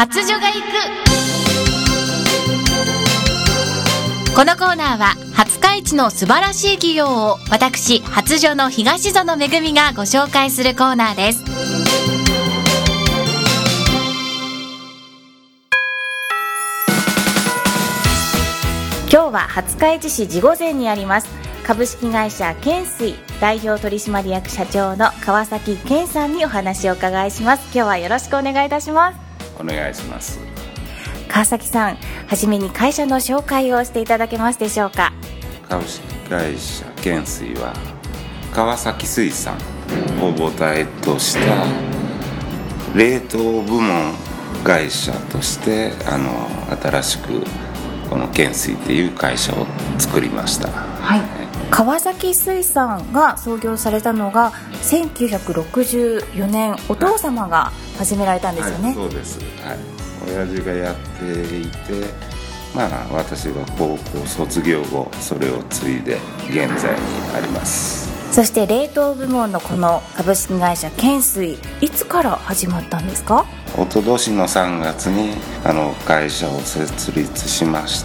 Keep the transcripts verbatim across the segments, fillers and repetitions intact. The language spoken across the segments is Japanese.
初女が行く。このコーナーは廿日市の素晴らしい企業を私初女の東園めぐみがご紹介するコーナーです。今日は廿日市市地御前にあります株式会社建水代表取締役社長の川崎健さんにお話を伺いします。今日はよろしくお願いいたします。 お願いします。 川崎さん、はじめに会社の紹介をしていただけますでしょうか。 株式会社建水は川崎水産を母体とした冷凍部門会社としてあの新しくこの建水という会社を作りました。 はい、川崎水産が創業されたのがせんきゅうひゃくろくじゅうよねん、お父様が始められたんですよね。 はい、そうです。はい、親父がやっていて、まあ私は高校卒業後それを継いで現在にあります。 そして冷凍部門のこの株式会社建水、いつから始まったんですか。 一昨年のさんがつにあの会社を設立しまして、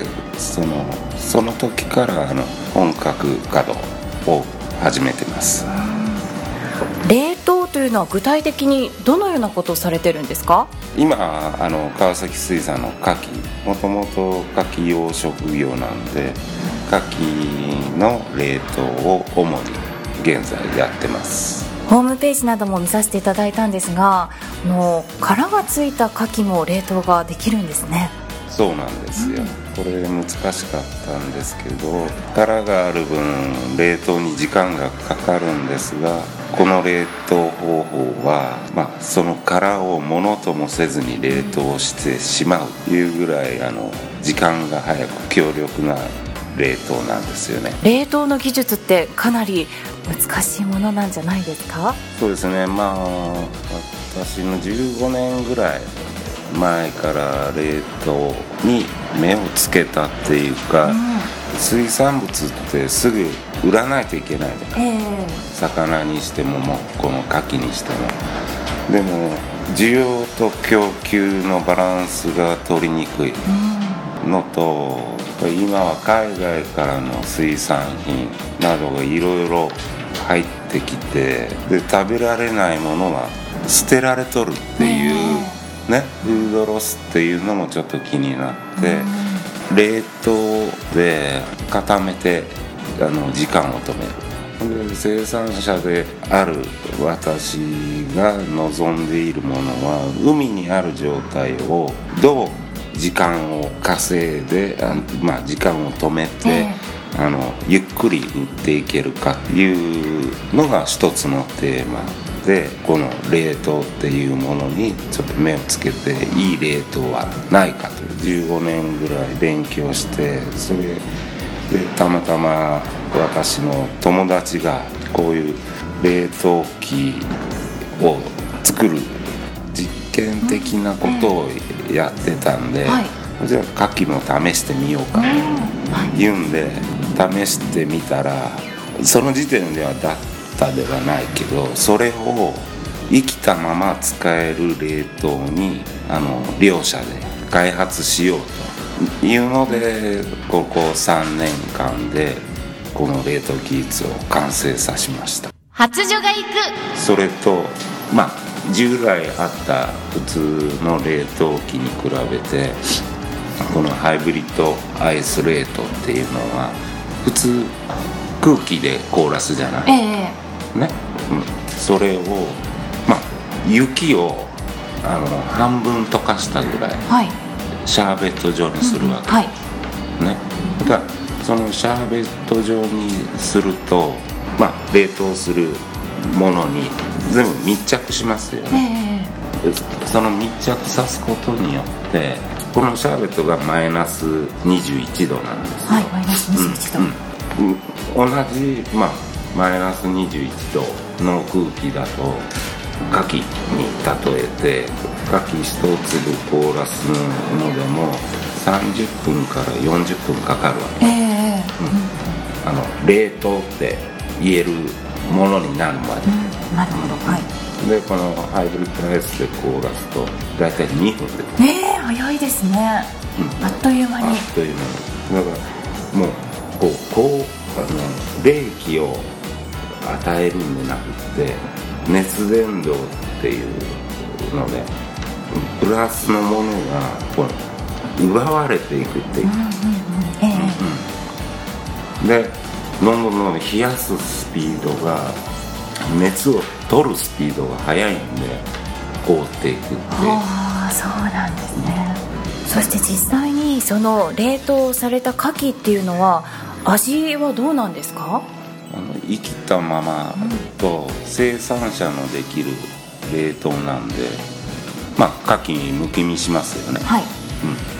そのその時からあの本格稼働を始めてます。 冷凍というのは具体的にどのようなことをされてるんですか。 今あの川崎水産の牡蠣、もともと牡蠣養殖業なんで牡蠣の冷凍を主に現在やってます。 ホームページなども見させていただいたんですが、もう殻がついた牡蠣も冷凍ができるんですね。 そうなんですよ、うん、これ難しかったんですけど、殻がある分冷凍に時間がかかるんですが、この冷凍方法は、まあ、その殻をものともせずに冷凍してしまうというぐらいあの時間が早く強力な冷凍なんですよね。 冷凍の技術ってかなり難しいものなんじゃないですか。 そうですね、まあ私のじゅうごねんぐらい前から冷凍に目をつけたっていうか、うん、水産物ってすぐ売らないといけないじゃない、えー、魚にしてももうこの牡蠣にしても。でも需要と供給のバランスが取りにくいのと、うん、今は海外からの水産品などがいろいろ入ってきて、で食べられないものは捨てられとるっていう、えーね、フードロスっていうのもちょっと気になって、うん、冷凍で固めてあの時間を止める。で生産者である私が望んでいるものは、海にある状態をどう時間を稼いで、あ、まあ、時間を止めて、えー、あのゆっくり売っていけるかっていうのが一つのテーマで、この冷凍っていうものにちょっと目をつけて、いい冷凍はないかとじゅうごねんぐらい勉強して、それでたまたま私の友達がこういう冷凍機を作る実験的なことをやってたんで、はい、じゃあ牡蠣も試してみようかと言うんで試してみたら、その時点ではだではないけど、それを生きたまま使える冷凍にあの両社で開発しようというので、ここさんねんかんでこの冷凍技術を完成させました。 初女が行く。 それと、まあ、従来あった普通の冷凍機に比べて、このハイブリッドアイス冷凍っていうのは普通空気で凍らすじゃない、えーね、うん、それを、まあ、雪をあの半分溶かしたぐらい、はい、シャーベット状にするわけ、うん、はい、ね、だからそのシャーベット状にすると、まあ、冷凍するものに全部密着しますよね、えー、その密着さすことによってこのシャーベットがマイナスにじゅういちどなんですよ。はい、マイナスにじゅういちど、うんうん、同じ、まあマイナスにじゅういちどの空気だと牡蠣に例えて、牡蠣一粒凍らすのでもさんじゅっぷんからよんじゅっぷんかかるわけ、えーうん、あの冷凍って言えるものになるまで、 うん、なるほど、はい、 でこのハイブリッドアイスで凍らすと大体にふんでねえ早いですね、うん、あっという間にあっという間にだからもうこうこうあの冷気を与えるんじゃなくて熱伝導っていうのでプラスのものがこう奪われていくっていう、うんうんうんええ、でどんどんどんどん冷やすスピードが熱を取るスピードが速いんで凍っていくっていう。 ああそうなんですね、うん、そして実際にその冷凍された牡蠣っていうのは味はどうなんですか？ あの生きたままと生産者のできる冷凍なんで、まあ牡蠣にむき身しますよね、はい、うん、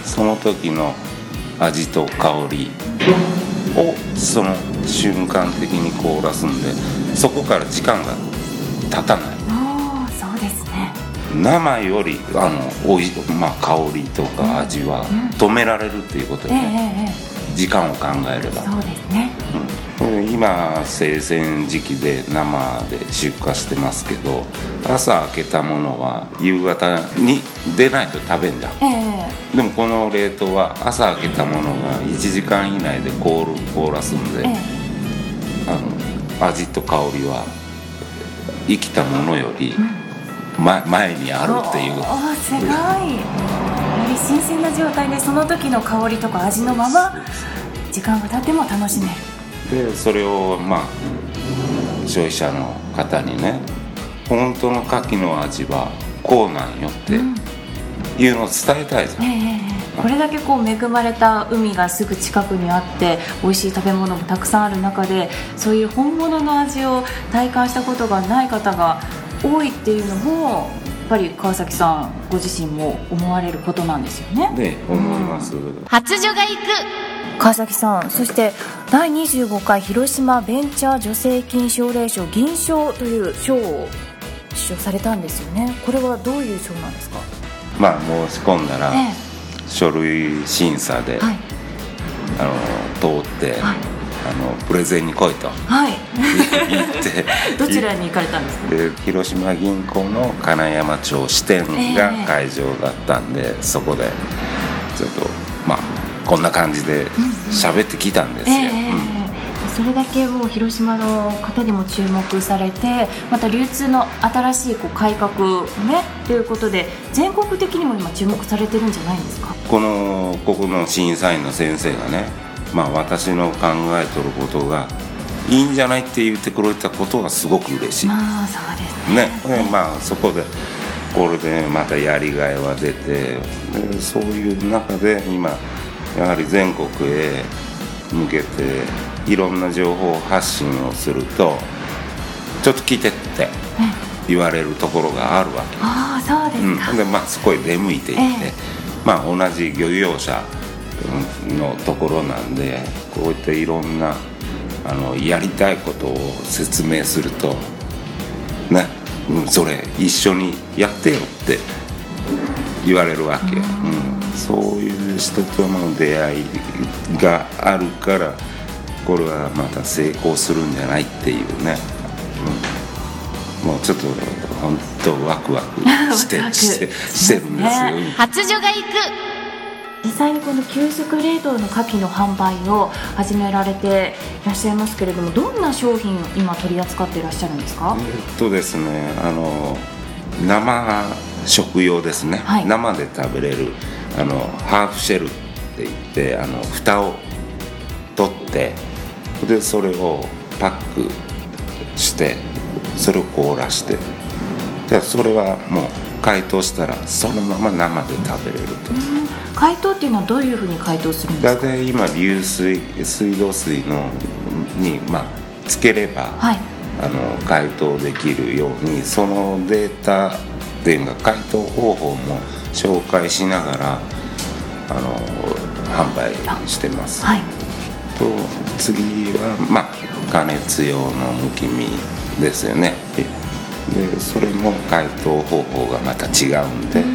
その時の味と香りをその瞬間的に凍らすんでそこから時間が経たない。 ああそうですね。 生よりあのおい、まあ、香りとか味は止められるっていうことで、ね、えーえー、時間を考えればそうですね、 うん、今生鮮時期で生で出荷してますけど朝開けたものは夕方に出ないと食べんじゃん、えー、でもこの冷凍は朝開けたものがいちじかん以内で凍る凍らすんで、えー、あの味と香りは生きたものより、うん、ま、前にあるっていう。 おーすごい、より新鮮な状態でその時の香りとか味のまま時間が経っても楽しめる。でそれをまあ消費者の方にね本当の牡蠣の味はこうなんよっていうのを伝えたいじゃん、えー、これだけこう恵まれた海がすぐ近くにあって美味しい食べ物もたくさんある中でそういう本物の味を体感したことがない方が多いっていうのもやっぱり川崎さんご自身も思われることなんですよね。 ね、思います、うん、 初女が行く川崎さん、そしてだいにじゅうごかい広島ベンチャー助成金奨励賞銀賞という賞を受賞されたんですよね。これはどういう賞なんですか？ まあ申し込んだら、ええ、書類審査で、はい、あの通って、はい、あのプレゼンに来いと、はい、言ってどちらに行かれたんですか？ で広島銀行の金山町支店が会場だったんで、えー、そこでちょっとまあこんな感じで喋ってきたんですよ、うんえーうん、 それだけもう広島の方にも注目されてまた流通の新しいこう改革ねということで全国的にも今注目されてるんじゃないんですか？ このここの審査員の先生がね、まあ、私の考えとることがいいんじゃないって言ってくれたことがすごく嬉しい。 まあそうですね。 ね、まあそこでこれでまたやりがいは出てでそういう中で今やはり全国へ向けていろんな情報発信をするとちょっと聞いてって言われるところがあるわけ。 ああそうですか、 うん、でまあそこへ出向いていって、えー、まあ同じ漁業者のところなんでこういったいろんなあのやりたいことを説明するとね、うん、それ一緒にやってよって言われるわけ、うん、そういう人との出会いがあるからこれはまた成功するんじゃないっていうね、うん、もうちょっと本当ワクワクしてしてしてるんですよ、ね、 初女が行く実際にこの急速冷凍の牡蠣の販売を始められていらっしゃいますけれどもどんな商品今取り扱っていらっしゃるんですか？ えっとですねあの生食用ですね、はい、生で食べれるあのハーフシェルって言ってあの蓋を取ってでそれをパックしてそれを凍らしてでそれはもう解凍したらそのまま生で食べれると。 解凍っていうのはどういうふうに解凍するんですか？ 大体今流水水道水のに、まあ、つければ、はい、あの解凍できるようにそのデータっていうか解凍方法も紹介しながらあの販売してます、はい、と次は、まあ、加熱用のむき身ですよね。でそれも解凍方法がまた違うんで、うん、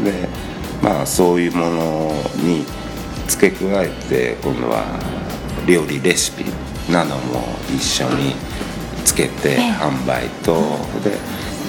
でまあそういうものに付け加えて今度は料理レシピなども一緒につけて販売と、で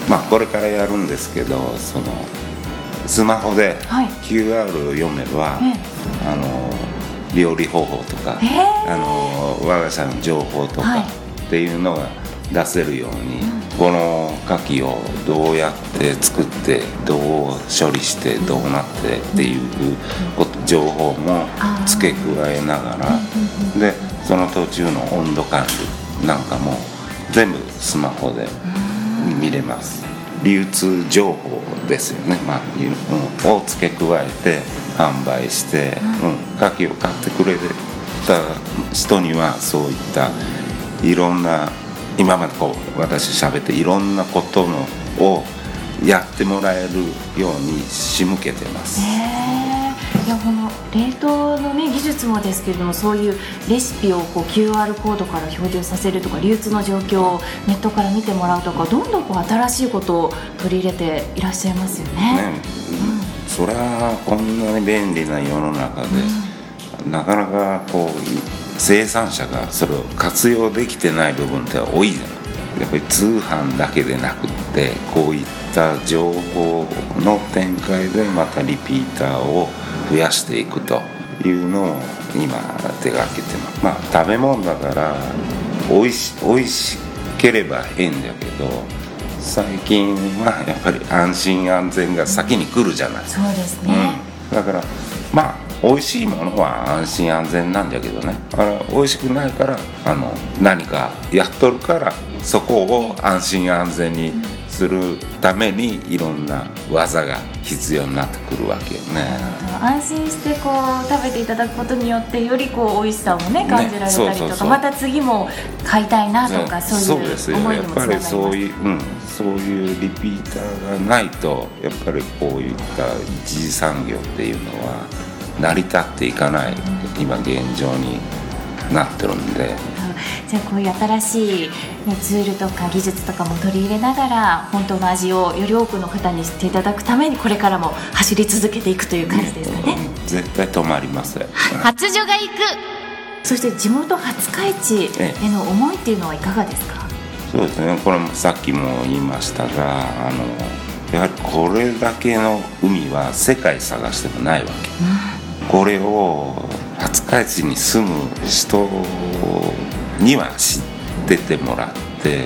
まあこれからやるんですけど、そのスマホで キューアール を読めば、はい、あの料理方法とか、あの我が社の情報とかっていうのが出せるように、はい、この牡蠣をどうやって作ってどう処理してどうなってっていう情報も付け加えながら、でその途中の温度管理なんかも全部スマホで見れます。流通情報ですよね、まあうん、を付け加えて販売して、うん、牡蠣を買ってくれた人にはそういったいろんな今までこう私喋っていろんなことのをやってもらえるように仕向けてます。 いやこの冷凍の、ね、技術もですけれども、そういうレシピをこう キューアール コードから表示させるとか、流通の状況をネットから見てもらうとか、どんどんこう新しいことを取り入れていらっしゃいますよね。ね、 うん、そりゃこんなに便利な世の中で、うん、なかなかこう生産者がそれを活用できてない部分って多いじゃない。やっぱり通販だけでなくって、こういった情報の展開でまたリピーターを増やしていくというのを今手がけてます。まあ食べ物だからおいし、おいしければ変だけど、最近はやっぱり安心安全が先に来るじゃない。 そうですね、 うん、だからまあ美味しいものは安心安全なんだけどね、あの美味しくないからあの何かやっとるからそこを安心安全にするためにいろんな技が必要になってくるわけよね。 安心してこう食べていただくことによってよりこう美味しさもね感じられたりとか、ね、そうそうそう、また次も買いたいなとか、そういう思いにもつながります。 そうですよ、やっぱりそういう、うん、そういうリピーターがないとやっぱりこういった一次産業っていうのは成り立っていかない、今現状になってるんで、 じゃあこういう新しい、ね、ツールとか技術とかも取り入れながら本当の味をより多くの方に知っていただくためにこれからも走り続けていくという感じですかね。 うん、絶対止まりません。 初女が行く。そして地元廿日市への思いっていうのはいかがですか？ そうですね、これもさっきも言いましたが、あのやはりこれだけの海は世界探してもないわけ、うん、これを廿日市に住む人には知っててもらって、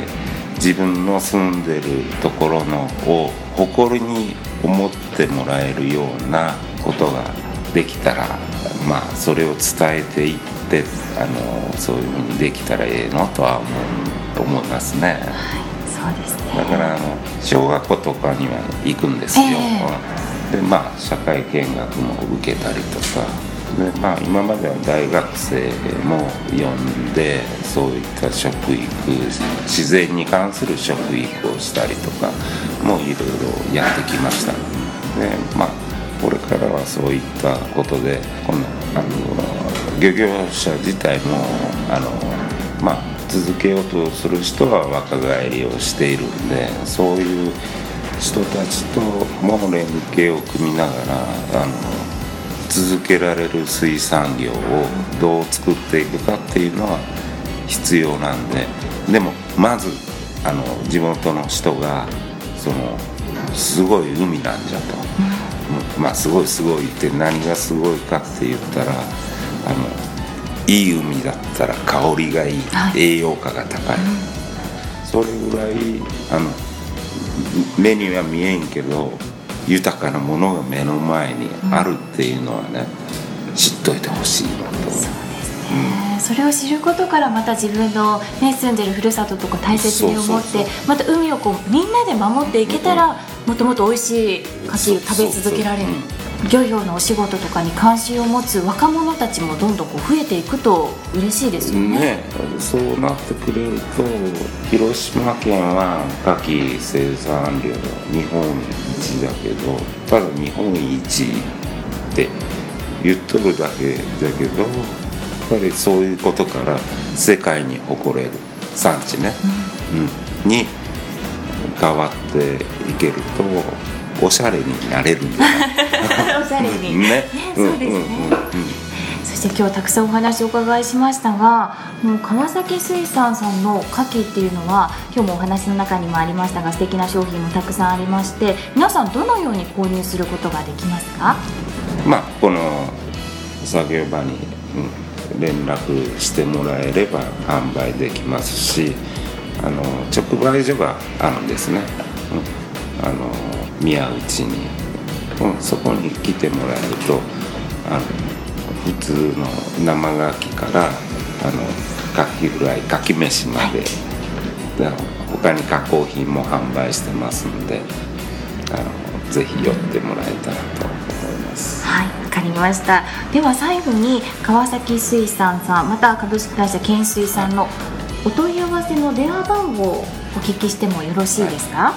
自分の住んでるところのを誇りに思ってもらえるようなことができたら、まあそれを伝えていって、あのそういうふうにできたらええのとは思う思いますね。はい、 そうですね。 だからあの小学校とかには行くんですよ、えー、でまあ社会見学も受けたりとかで、まあ、今までは大学生も呼んでそういった食育、自然に関する食育をしたりとかもいろいろやってきました。で、まあ、これからはそういったことでこのあの漁業者自体もあの、まあ、続けようとする人は若返りをしているんで、そういう人たちとも連携を組みながらあの続けられる水産業をどう作っていくかっていうのは必要なんで、でもまずあの地元の人がそのすごい海なんじゃと、うん、まあすごいすごいって何がすごいかって言ったら、あのいい海だったら香りがいい、はい、栄養価が高い、うん、それぐらいあの目には見えんけど豊かなものが目の前にあるっていうのはね、うん、知っといてほしいなと。そうですね、 うん、それを知ることからまた自分の、ね、住んでるふるさととか大切に思って、また海をこうみんなで守っていけたら、うん、もっともっと美味しい牡蠣を食べ続けられる。漁業のお仕事とかに関心を持つ若者たちもどんどんこう増えていくと嬉しいですよね。 ね、そうなってくれると広島県は牡蠣生産量日本一だけど、ただ日本一って言っとるだけだけど、やっぱりそういうことから世界に誇れる産地ね、うん、に変わっていけるとおしゃれになれるんじゃないおしゃれにね、 そうですね、うんうんうん、そしして今日たくさんお話をお伺いしましたが、もう川崎水産さんの牡蠣っていうのは今日もお話の中にもありましたが、素敵な商品もたくさんありまして、皆さんどのように購入することができますか？ まあこの作業場に、うん、連絡してもらえれば販売できますし、あの直売所があるんですね、うん、あの宮内に、うん、そこに来てもらえると、あの普通の生牡蠣からあのカキフライ、カキ飯まで、で他に加工品も販売してますので、あのぜひ寄ってもらえたらと思います。 はい、わかりました。では最後に川崎水産さん、また株式会社建水さんのお問い合わせの電話番号をお聞きしてもよろしいですか？はい、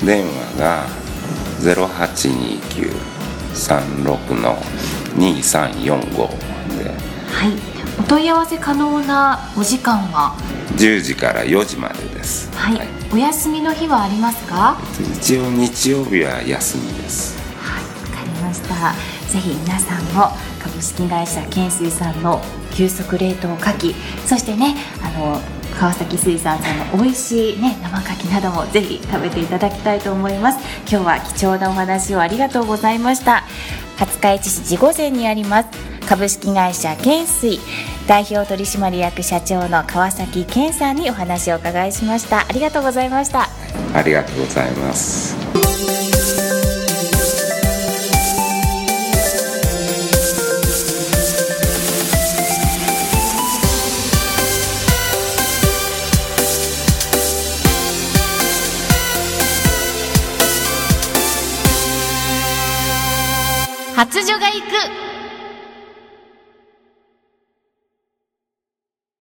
電話が ゼロはちにきゅう さんろく にさんよんご で、 はい、お問い合わせ可能なお時間はじゅうじからよじまでです。 はい、はい、お休みの日はありますか？ 一応日曜日は休みです。 はい、わかりました。ぜひ皆さんも株式会社建水さんの急速冷凍牡蠣、そしてね、あの川崎水産さんの美味しい、ね、生牡蠣などもぜひ食べていただきたいと思います。今日は貴重なお話をありがとうございました。廿日市市地御前にあります株式会社建水代表取締役社長の川崎健さんにお話をお伺いしました。ありがとうございました。 ありがとうございます。 初女が行く